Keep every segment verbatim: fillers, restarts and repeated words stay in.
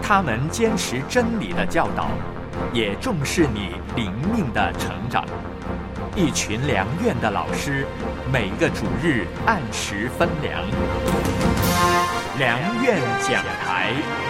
他们坚持真理的教导，也重视你灵命的成长。一群良院的老师，每个主日按时分粮。良院讲台。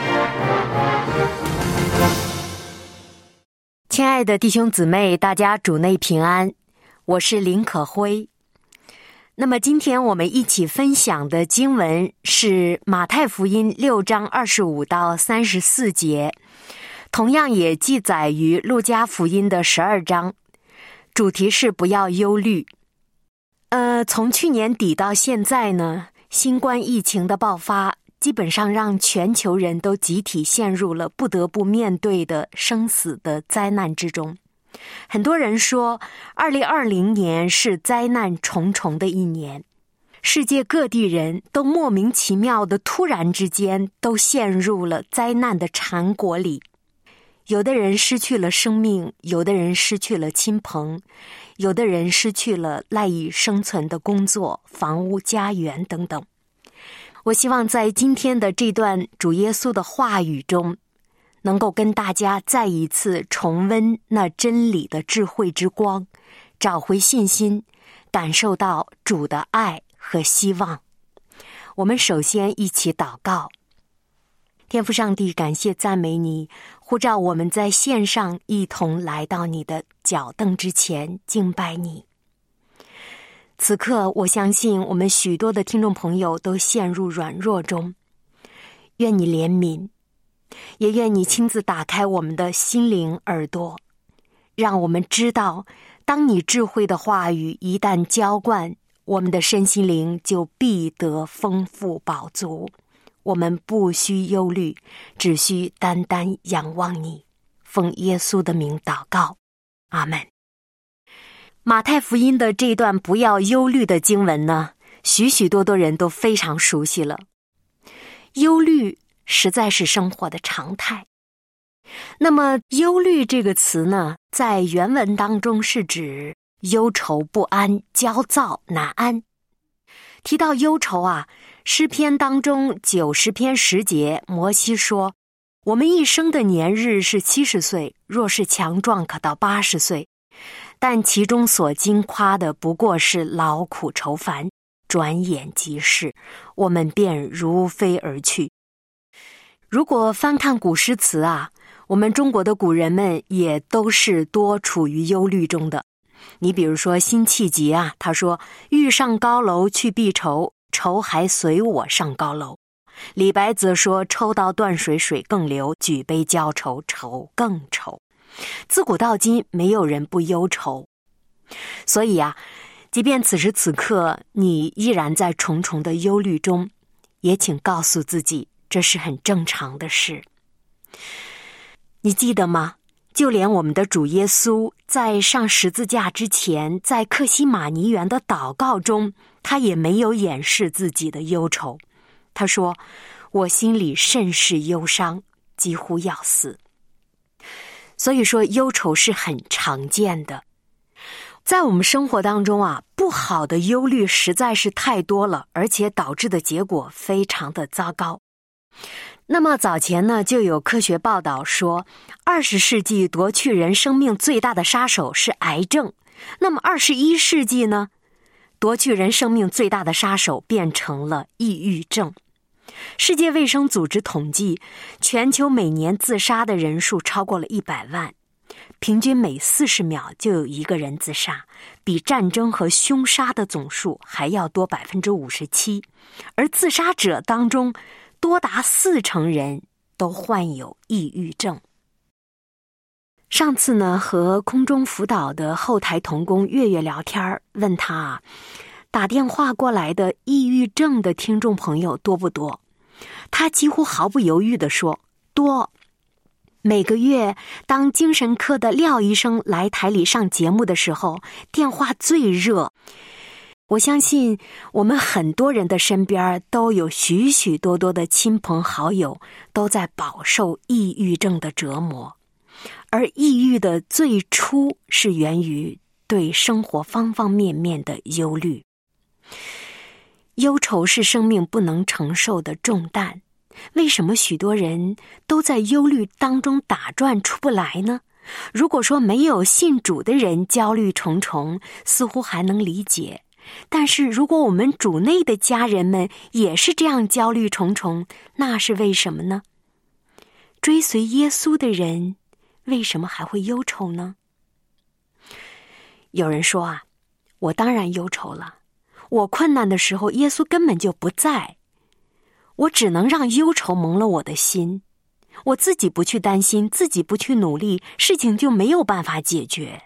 亲爱的弟兄姊妹，大家主内平安，我是林可辉。那么今天我们一起分享的经文是马太福音六章二十五到三十四节，同样也记载于路加福音的十二章，主题是不要忧虑。呃，从去年底到现在呢，新冠疫情的爆发基本上让全球人都集体陷入了不得不面对的生死的灾难之中。很多人说二零二零年是灾难重重的一年，世界各地人都莫名其妙的突然之间都陷入了灾难的缠裹里。有的人失去了生命，有的人失去了亲朋，有的人失去了赖以生存的工作、房屋、家园等等。我希望在今天的这段主耶稣的话语中，能够跟大家再一次重温那真理的智慧之光，找回信心，感受到主的爱和希望。我们首先一起祷告。天父上帝，感谢赞美你，呼召我们在线上一同来到你的脚凳之前敬拜你。此刻我相信我们许多的听众朋友都陷入软弱中，愿你怜悯，也愿你亲自打开我们的心灵耳朵，让我们知道，当你智慧的话语一旦浇灌，我们的身心灵就必得丰富饱足。我们不需忧虑，只需单单仰望你。奉耶稣的名祷告，阿们。马太福音的这段不要忧虑的经文呢，许许多多人都非常熟悉了。忧虑实在是生活的常态。那么忧虑这个词呢，在原文当中是指忧愁不安、焦躁难安。提到忧愁啊，诗篇当中九十篇十节，摩西说，我们一生的年日是七十岁，若是强壮可到八十岁，但其中所经夸的不过是劳苦愁烦，转眼即逝，我们便如飞而去。如果翻看古诗词啊，我们中国的古人们也都是多处于忧虑中的。你比如说辛弃疾啊，他说欲上高楼去避愁，愁还随我上高楼。李白则说抽刀断水水更流，举杯浇愁愁更愁。自古到今没有人不忧愁。所以啊，即便此时此刻你依然在重重的忧虑中，也请告诉自己，这是很正常的事。你记得吗？就连我们的主耶稣在上十字架之前，在客西马尼园的祷告中，他也没有掩饰自己的忧愁。他说，我心里甚是忧伤，几乎要死。所以说忧愁是很常见的。在我们生活当中啊，不好的忧虑实在是太多了，而且导致的结果非常的糟糕。那么早前呢，就有科学报道说，二十世纪夺去人生命最大的杀手是癌症。那么二十一世纪呢，夺去人生命最大的杀手变成了抑郁症。世界卫生组织统计，全球每年自杀的人数超过了一百万，平均每四十秒就有一个人自杀，比战争和凶杀的总数还要多 百分之五十七， 而自杀者当中多达四成人都患有抑郁症。上次呢，和空中辅导的后台同工月月聊天，问他啊，打电话过来的抑郁症的听众朋友多不多？他几乎毫不犹豫地说，多。每个月当精神科的廖医生来台里上节目的时候，电话最热。我相信我们很多人的身边都有许许多多的亲朋好友都在饱受抑郁症的折磨，而抑郁的最初是源于对生活方方面面的忧虑。忧愁是生命不能承受的重担， 为什么许多人都在忧虑当中打转出不来呢？如果说没有信主的人焦虑重重，似乎还能理解。但是如果我们主内的家人们也是这样焦虑重重，那是为什么呢？追随耶稣的人为什么还会忧愁呢？有人说啊，我当然忧愁了，我困难的时候耶稣根本就不在，我只能让忧愁蒙了我的心，我自己不去担心，自己不去努力，事情就没有办法解决。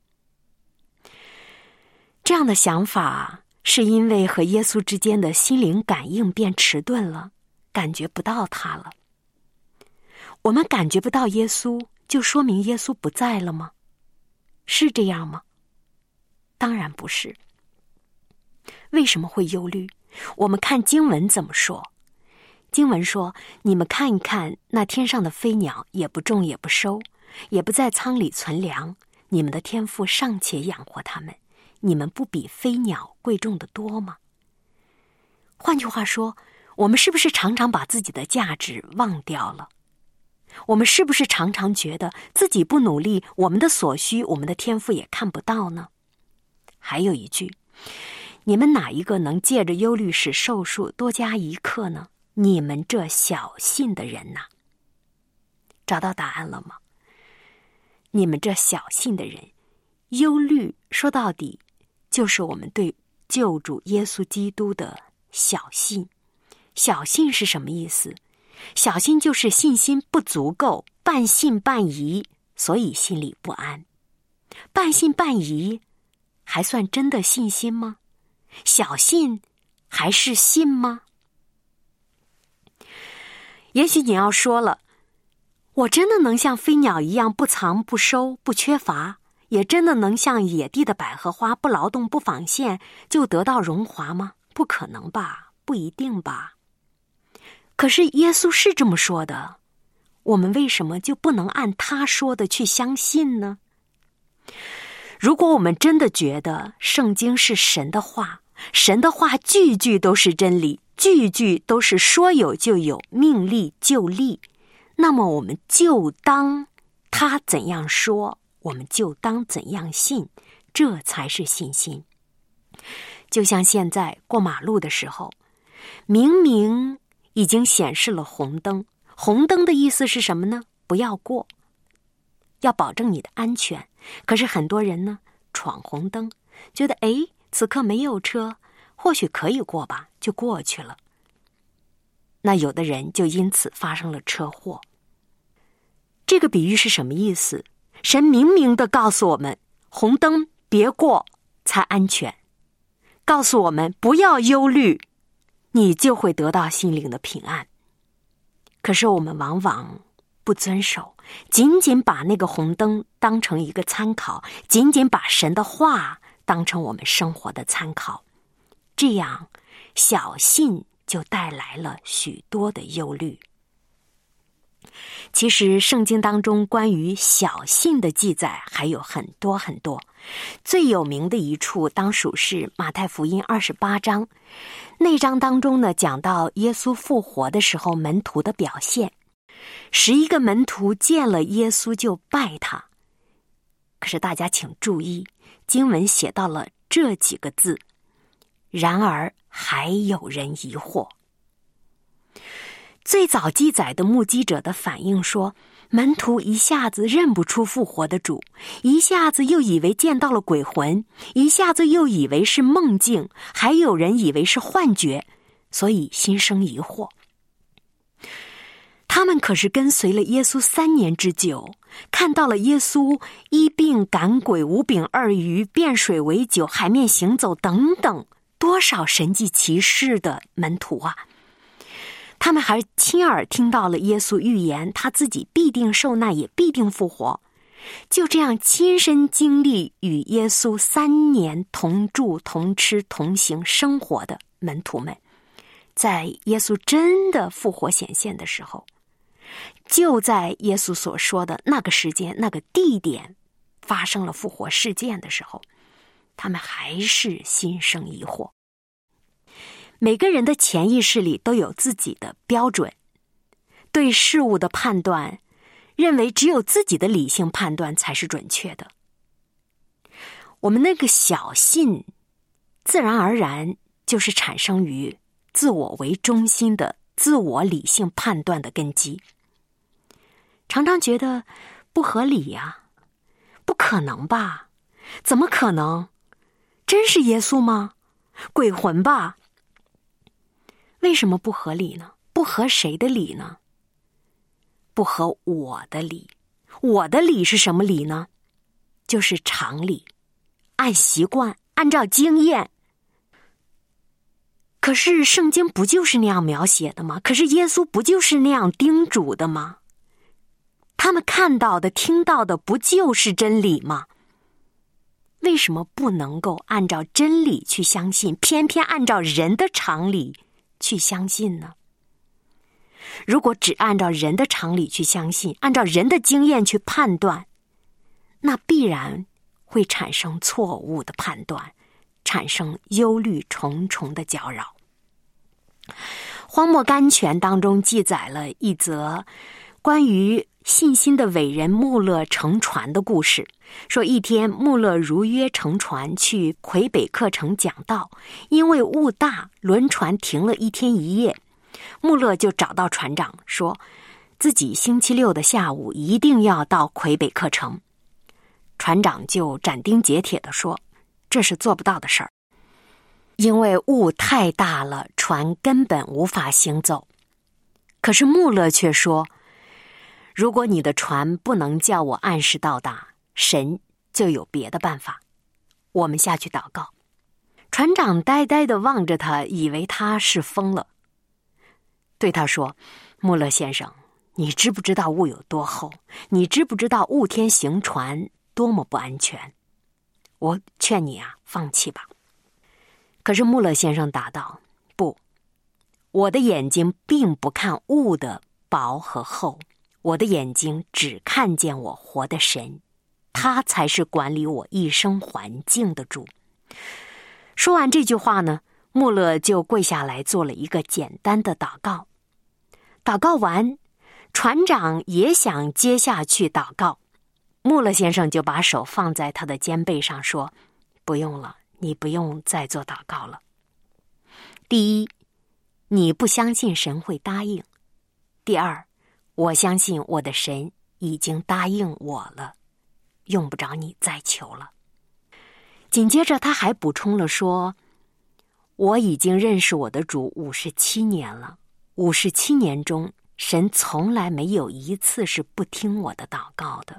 这样的想法是因为和耶稣之间的心灵感应变迟钝了，感觉不到他了。我们感觉不到耶稣，就说明耶稣不在了吗？是这样吗？当然不是。为什么会忧虑？我们看经文怎么说。经文说，你们看一看那天上的飞鸟，也不种也不收，也不在仓里存粮，你们的天父尚且养活他们，你们不比飞鸟贵重的多吗？换句话说，我们是不是常常把自己的价值忘掉了？我们是不是常常觉得自己不努力，我们的所需，我们的天赋也看不到呢？还有一句，你们哪一个能借着忧虑使寿数多加一刻呢？你们这小信的人呐、啊，找到答案了吗？你们这小信的人，忧虑说到底就是我们对救主耶稣基督的小信。小信是什么意思？小信就是信心不足够，半信半疑，所以心里不安。半信半疑还算真的信心吗？小信还是信吗？也许你要说了，我真的能像飞鸟一样不藏不收不缺乏，也真的能像野地的百合花不劳动不纺线就得到荣华吗？不可能吧，不一定吧。可是耶稣是这么说的，我们为什么就不能按他说的去相信呢？如果我们真的觉得圣经是神的话，神的话句句都是真理，句句都是说有就有，命立就立，那么我们就当他怎样说，我们就当怎样信，这才是信心。就像现在过马路的时候，明明已经显示了红灯，红灯的意思是什么呢？不要过，要保证你的安全。可是很多人呢，闯红灯，觉得诶，此刻没有车，或许可以过吧，就过去了。那有的人就因此发生了车祸。这个比喻是什么意思？神明明地告诉我们，红灯别过才安全，告诉我们不要忧虑，你就会得到心灵的平安。可是我们往往不遵守，仅仅把那个红灯当成一个参考，仅仅把神的话当成我们生活的参考，这样小信就带来了许多的忧虑。其实圣经当中关于小信的记载还有很多很多，最有名的一处当属是马太福音二十八章，那章当中呢，讲到耶稣复活的时候门徒的表现。十一个门徒见了耶稣就拜他，可是大家请注意，经文写到了这几个字，然而还有人疑惑。最早记载的目击者的反应说，门徒一下子认不出复活的主，一下子又以为见到了鬼魂，一下子又以为是梦境，还有人以为是幻觉，所以心生疑惑。他们可是跟随了耶稣三年之久，看到了耶稣医病赶鬼、五饼二鱼、变水为酒、海面行走等等多少神迹奇事的门徒啊！他们还亲耳听到了耶稣预言他自己必定受难，也必定复活。就这样亲身经历与耶稣三年同住、同吃、同行生活的门徒们，在耶稣真的复活显现的时候，就在耶稣所说的那个时间、那个地点发生了复活事件的时候，他们还是心生疑惑。每个人的潜意识里都有自己的标准， 对事物的判断，认为只有自己的理性判断才是准确的。我们那个小信，自然而然就是产生于自我为中心的自我理性判断的根基。常常觉得不合理呀、啊，不可能吧？怎么可能？真是耶稣吗？鬼魂吧？为什么不合理呢？不合谁的理呢？不合我的理。我的理是什么理呢？就是常理，按习惯，按照经验。可是圣经不就是那样描写的吗？可是耶稣不就是那样叮嘱的吗？他们看到的、听到的不就是真理吗？为什么不能够按照真理去相信，偏偏按照人的常理去相信呢？如果只按照人的常理去相信，按照人的经验去判断，那必然会产生错误的判断，产生忧虑重重的搅扰。荒漠甘泉当中记载了一则关于信心的伟人穆勒乘船的故事，说一天穆勒如约乘船去魁北克城讲道，因为雾大，轮船停了一天一夜。穆勒就找到船长，说自己星期六的下午一定要到魁北克城。船长就斩钉截铁地说，这是做不到的事儿，因为雾太大了，船根本无法行走。可是穆勒却说，如果你的船不能叫我按时到达，神就有别的办法。我们下去祷告。船长呆呆地望着他，以为他是疯了，对他说，穆勒先生，你知不知道雾有多厚？你知不知道雾天行船多么不安全？我劝你啊，放弃吧。可是穆勒先生答道，不，我的眼睛并不看雾的薄和厚，我的眼睛只看见我活的神，他才是管理我一生环境的主。说完这句话呢，穆勒就跪下来做了一个简单的祷告。祷告完，船长也想接下去祷告，穆勒先生就把手放在他的肩背上说，不用了，你不用再做祷告了。第一，你不相信神会答应；第二，我相信我的神已经答应我了，用不着你再求了。紧接着他还补充了说，我已经认识我的主五十七年了，五十七年中，神从来没有一次是不听我的祷告的。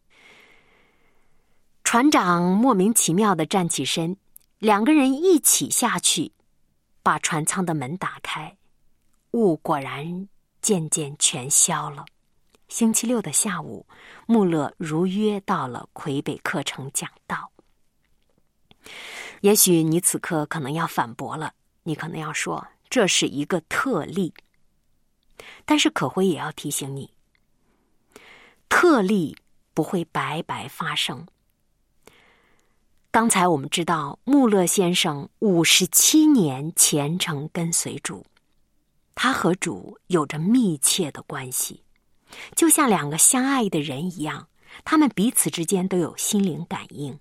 船长莫名其妙地站起身，两个人一起下去，把船舱的门打开，雾果然渐渐全消了。星期六的下午，穆勒如约到了魁北克城讲道。也许你此刻可能要反驳了，你可能要说这是一个特例，但是可辉也要提醒你，特例不会白白发生。刚才我们知道穆勒先生五十七年虔诚跟随主，他和主有着密切的关系，就像两个相爱的人一样，他们彼此之间都有心灵感应。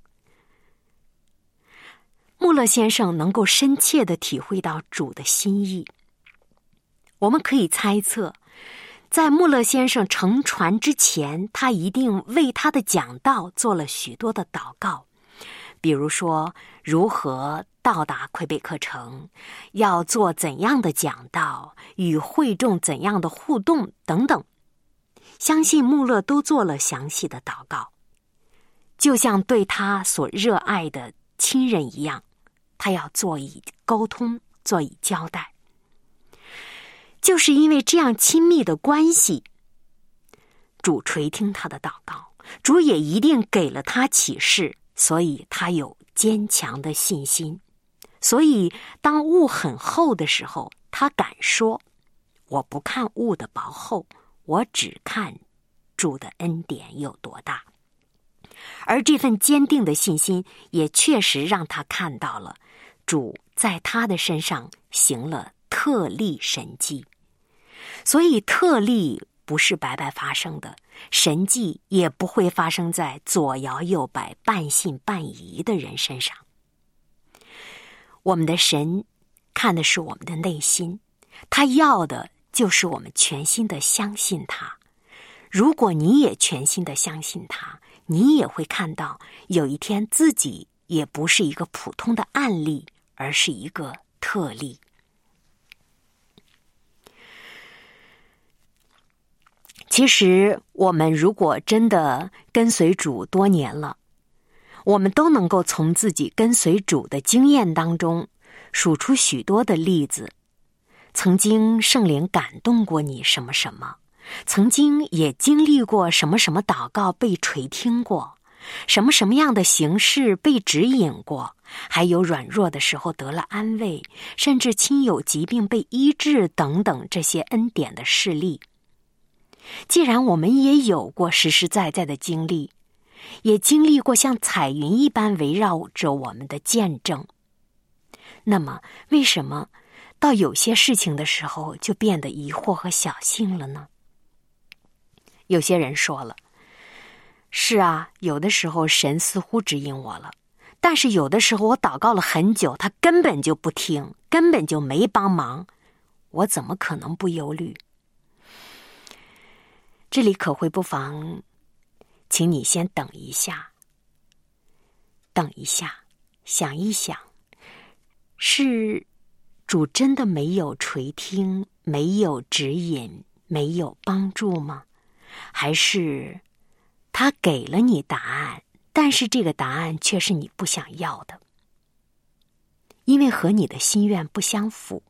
穆勒先生能够深切地体会到主的心意。我们可以猜测，在穆勒先生乘船之前，他一定为他的讲道做了许多的祷告，比如说如何到达魁北克城，要做怎样的讲道，与会众怎样的互动等等。相信穆勒都做了详细的祷告，就像对他所热爱的亲人一样，他要做以沟通，做以交代。就是因为这样亲密的关系，主垂听他的祷告，主也一定给了他启示，所以他有坚强的信心。所以当雾很厚的时候，他敢说，我不看雾的薄厚，我只看主的恩典有多大。而这份坚定的信心也确实让他看到了主在他的身上行了特例神迹。 所以特例不是白白发生的，神迹也不会发生在左摇右摆、半信半疑的人身上。我们的神看的是我们的内心，他要的就是我们全心的相信他。如果你也全心的相信他，你也会看到有一天自己也不是一个普通的案例，而是一个特例。其实我们如果真的跟随主多年了，我们都能够从自己跟随主的经验当中数出许多的例子。曾经圣灵感动过你什么什么，曾经也经历过什么什么祷告被垂听过，什么什么样的形式被指引过，还有软弱的时候得了安慰，甚至亲友疾病被医治等等，这些恩典的事例。既然我们也有过实实在在的经历，也经历过像彩云一般围绕着我们的见证，那么为什么到有些事情的时候就变得疑惑和小心了呢？有些人说了，是啊，有的时候神似乎指引我了，但是有的时候我祷告了很久，他根本就不听，根本就没帮忙，我怎么可能不忧虑？这里可会不妨请你先等一下，等一下，想一想，是主真的没有垂听，没有指引，没有帮助吗？还是他给了你答案，但是这个答案却是你不想要的，因为和你的心愿不相符？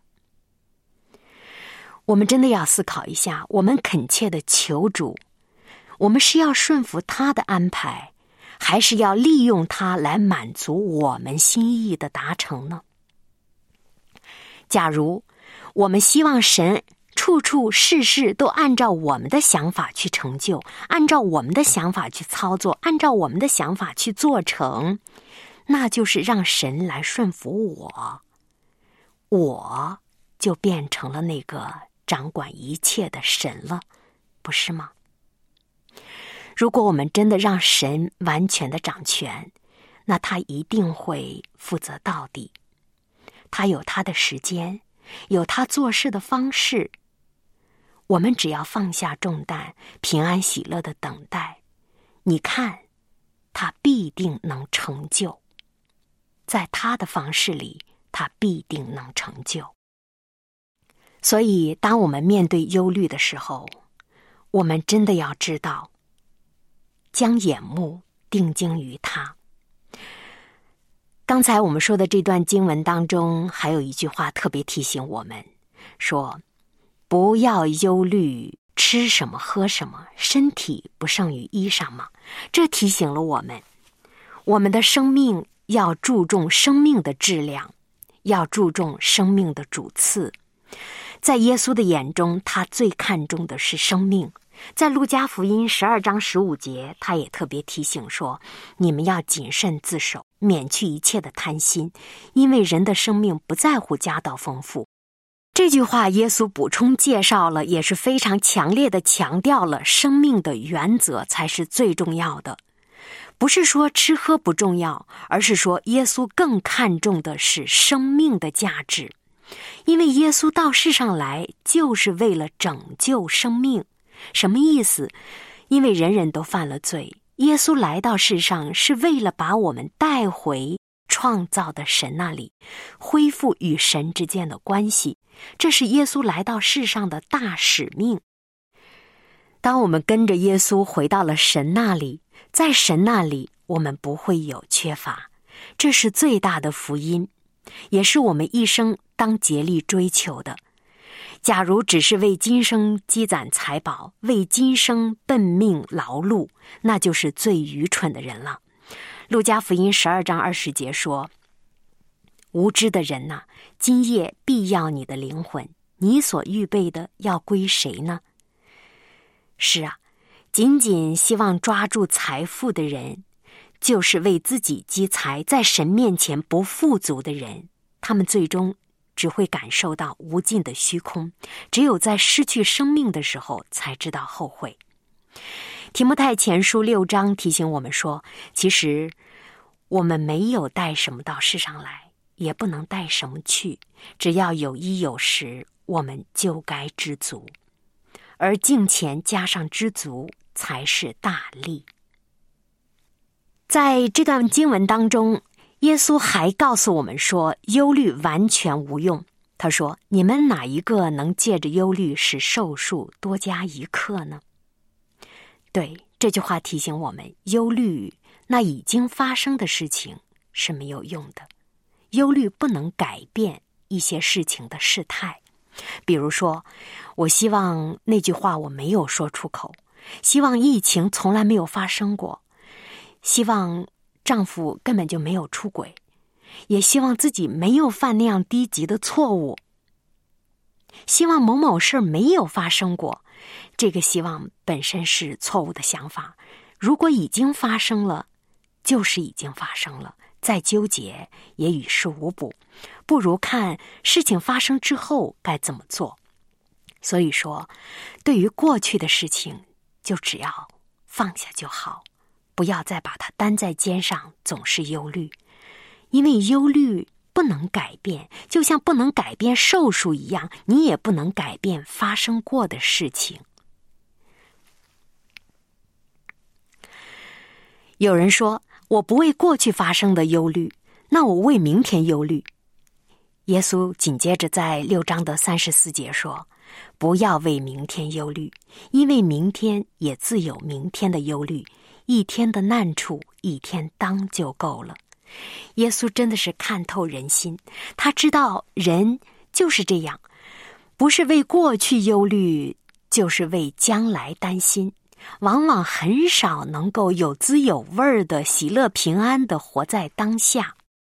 我们真的要思考一下，我们恳切的求主，我们是要顺服他的安排，还是要利用他来满足我们心意的达成呢？假如我们希望神处处事事都按照我们的想法去成就，按照我们的想法去操作，按照我们的想法去做成，那就是让神来顺服我，我就变成了那个掌管一切的神了，不是吗？如果我们真的让神完全的掌权，那他一定会负责到底。他有他的时间，有他做事的方式，我们只要放下重担，平安喜乐的等待，你看，他必定能成就。在他的方式里，他必定能成就。所以当我们面对忧虑的时候，我们真的要知道，将眼目定睛于他。刚才我们说的这段经文当中，还有一句话特别提醒我们，说不要忧虑吃什么喝什么，身体不胜于衣裳吗？这提醒了我们，我们的生命要注重生命的质量，要注重生命的主次。在耶稣的眼中，他最看重的是生命。在路加福音十二章十五节，他也特别提醒说，你们要谨慎自守，免去一切的贪心，因为人的生命不在乎家道丰富。这句话耶稣补充介绍了，也是非常强烈的强调了生命的原则才是最重要的。不是说吃喝不重要，而是说耶稣更看重的是生命的价值。因为耶稣到世上来就是为了拯救生命。什么意思？因为人人都犯了罪，耶稣来到世上是为了把我们带回创造的神那里，恢复与神之间的关系，这是耶稣来到世上的大使命。当我们跟着耶稣回到了神那里，在神那里我们不会有缺乏，这是最大的福音，也是我们一生当竭力追求的。假如只是为今生积攒财宝，为今生奔命劳碌，那就是最愚蠢的人了。路加福音十二章二十节说，无知的人哪，今夜必要你的灵魂，你所预备的要归谁呢？是啊，仅仅希望抓住财富的人，就是为自己积财，在神面前不富足的人，他们最终只会感受到无尽的虚空，只有在失去生命的时候才知道后悔。提摩太前书六章提醒我们说，其实我们没有带什么到世上来，也不能带什么去，只要有衣有食，我们就该知足。而敬虔加上知足，才是大利。在这段经文当中，耶稣还告诉我们说，忧虑完全无用。他说，你们哪一个能借着忧虑使寿数多加一刻呢？对，这句话提醒我们，忧虑那已经发生的事情是没有用的。忧虑不能改变一些事情的事态。比如说，我希望那句话我没有说出口，希望疫情从来没有发生过，希望丈夫根本就没有出轨，也希望自己没有犯那样低级的错误，希望某某事没有发生过。这个希望本身是错误的想法，如果已经发生了，就是已经发生了，再纠结也于事无补，不如看事情发生之后该怎么做。所以说，对于过去的事情，就只要放下就好，不要再把它担在肩上，总是忧虑。因为忧虑不能改变，就像不能改变寿数一样，你也不能改变发生过的事情。有人说，我不为过去发生的忧虑，那我为明天忧虑。耶稣紧接着在六章的三十四节说，不要为明天忧虑，因为明天也自有明天的忧虑，一天的难处一天当就够了。耶稣真的是看透人心，他知道人就是这样，不是为过去忧虑，就是为将来担心，往往很少能够有滋有味的喜乐平安的活在当下。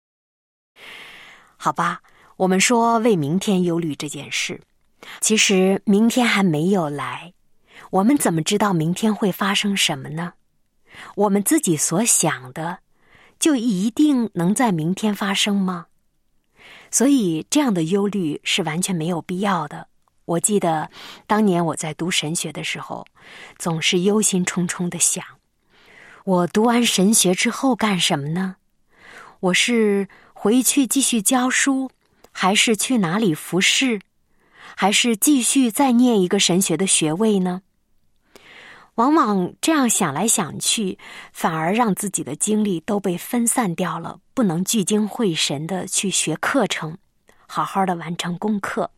好吧，我们说为明天忧虑这件事，其实明天还没有来，我们怎么知道明天会发生什么呢？我们自己所想的就一定能在明天发生吗？所以这样的忧虑是完全没有必要的。我记得当年我在读神学的时候，总是忧心忡忡地想，我读完神学之后干什么呢？我是回去继续教书，还是去哪里服侍，还是继续再念一个神学的学位呢？往往这样想来想去，反而让自己的精力都被分散掉了，不能聚精会神的去学课程，好好的完成功课。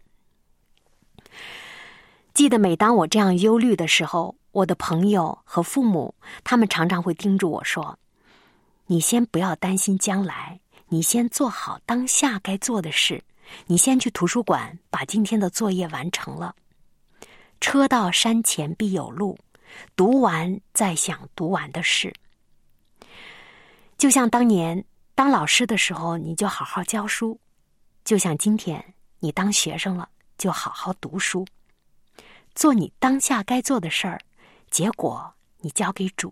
记得每当我这样忧虑的时候，我的朋友和父母，他们常常会叮嘱我说，你先不要担心将来，你先做好当下该做的事，你先去图书馆把今天的作业完成了。车到山前必有路，读完再想读完的事。就像当年当老师的时候，你就好好教书，就像今天你当学生了，就好好读书，做你当下该做的事儿，结果你交给主。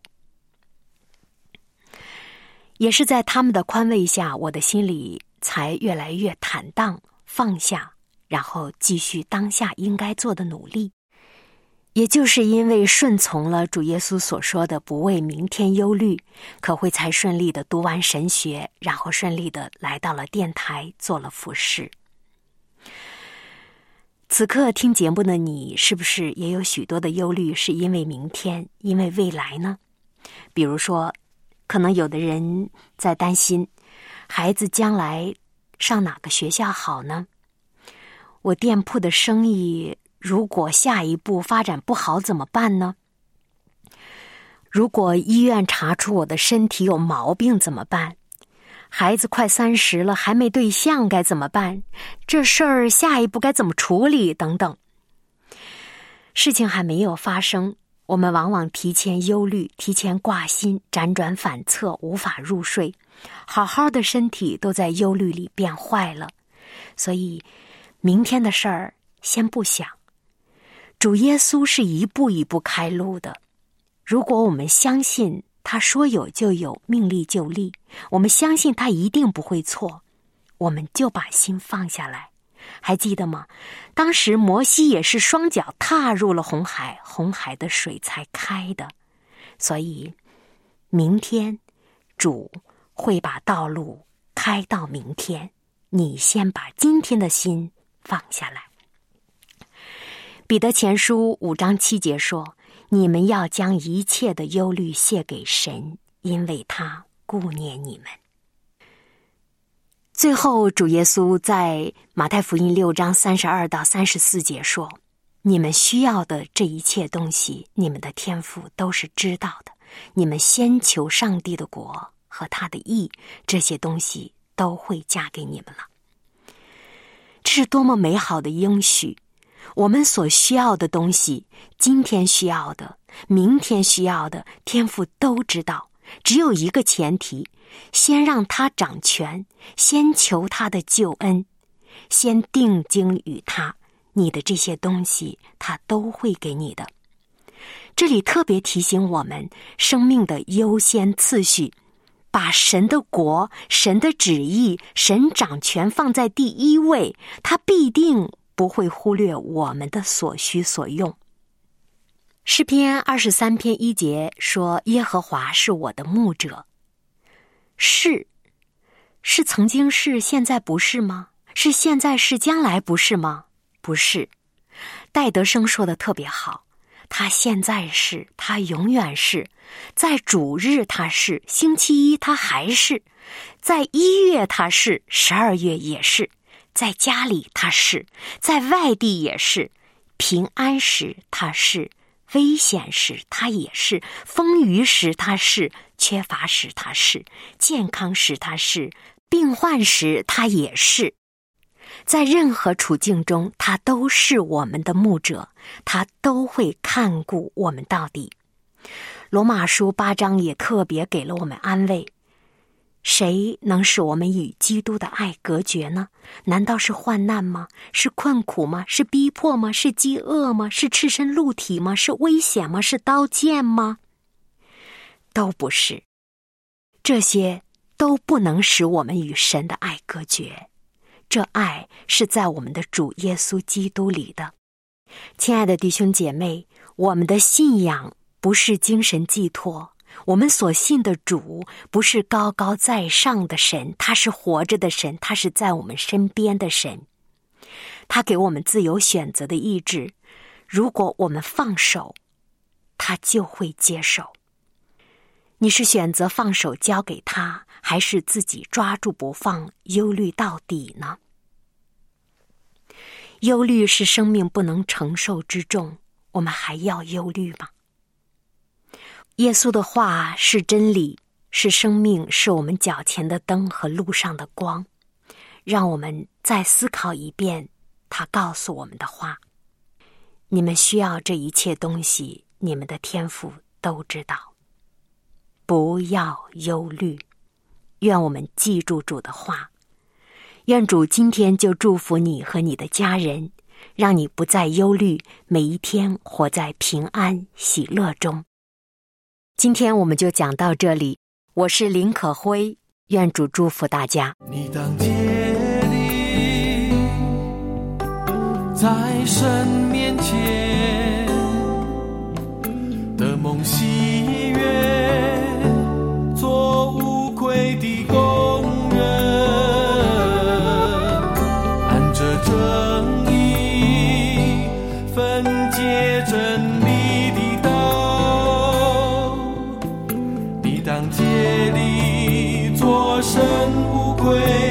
也是在他们的宽慰下，我的心里才越来越坦荡放下，然后继续当下应该做的努力。也就是因为顺从了主耶稣所说的不为明天忧虑，可会才顺利的读完神学，然后顺利的来到了电台做了服侍。此刻听节目的你，是不是也有许多的忧虑是因为明天，因为未来呢？比如说，可能有的人在担心孩子将来上哪个学校好呢？我店铺的生意如果下一步发展不好怎么办呢？如果医院查出我的身体有毛病怎么办？孩子快三十了还没对象该怎么办？这事儿下一步该怎么处理？等等。事情还没有发生，我们往往提前忧虑，提前挂心，辗转反侧，无法入睡，好好的身体都在忧虑里变坏了。所以明天的事儿先不想，主耶稣是一步一步开路的。如果我们相信他说有就有，命立就立，我们相信他一定不会错，我们就把心放下来， 还记得吗？当时摩西也是双脚踏入了红海，红海的水才开的。所以明天主会把道路开到明天，你先把今天的心放下来。彼得前书五章七节说，你们要将一切的忧虑卸给神，因为他顾念你们。最后主耶稣在马太福音六章三十二到三十四节说，你们需要的这一切东西，你们的天父都是知道的，你们先求上帝的国和他的义，这些东西都会加给你们了。这是多么美好的应许！我们所需要的东西，今天需要的，明天需要的，天父都知道。只有一个前提，先让他掌权，先求他的救恩，先定睛于他，你的这些东西他都会给你的。这里特别提醒我们生命的优先次序，把神的国、神的旨意、神掌权放在第一位，他必定不会忽略我们的所需所用。诗篇二十三篇一节说，耶和华是我的牧者。是，是曾经是，现在不是吗？是现在是，将来不是吗？不是。戴德生说的特别好，他现在是，他永远是，在主日他是，星期一他还是，在一月他是，十二月也是，在家里他是，在外地也是，平安时他是，危险时他也是，丰腴时他是，缺乏时他是，健康时他是，病患时他也是。在任何处境中，他都是我们的牧者，他都会看顾我们到底。罗马书八章也特别给了我们安慰，谁能使我们与基督的爱隔绝呢？难道是患难吗？是困苦吗？是逼迫吗？是饥饿吗？是赤身露体吗？是危险吗？是刀剑吗？都不是，这些都不能使我们与神的爱隔绝。这爱是在我们的主耶稣基督里的。亲爱的弟兄姐妹，我们的信仰不是精神寄托，我们所信的主不是高高在上的神，他是活着的神，他是在我们身边的神。他给我们自由选择的意志，如果我们放手，他就会接手。你是选择放手交给他，还是自己抓住不放，忧虑到底呢？忧虑是生命不能承受之重，我们还要忧虑吗？耶稣的话是真理，是生命，是我们脚前的灯和路上的光。让我们再思考一遍他告诉我们的话。你们需要这一切东西，你们的天父都知道。不要忧虑，愿我们记住主的话。愿主今天就祝福你和你的家人，让你不再忧虑，每一天活在平安喜乐中。今天我们就讲到这里，我是林可辉，愿主祝福大家。 你当竭力在神面前的梦喜悦，做无愧的工人，按着正义分解真理的道，你当竭力做神无愧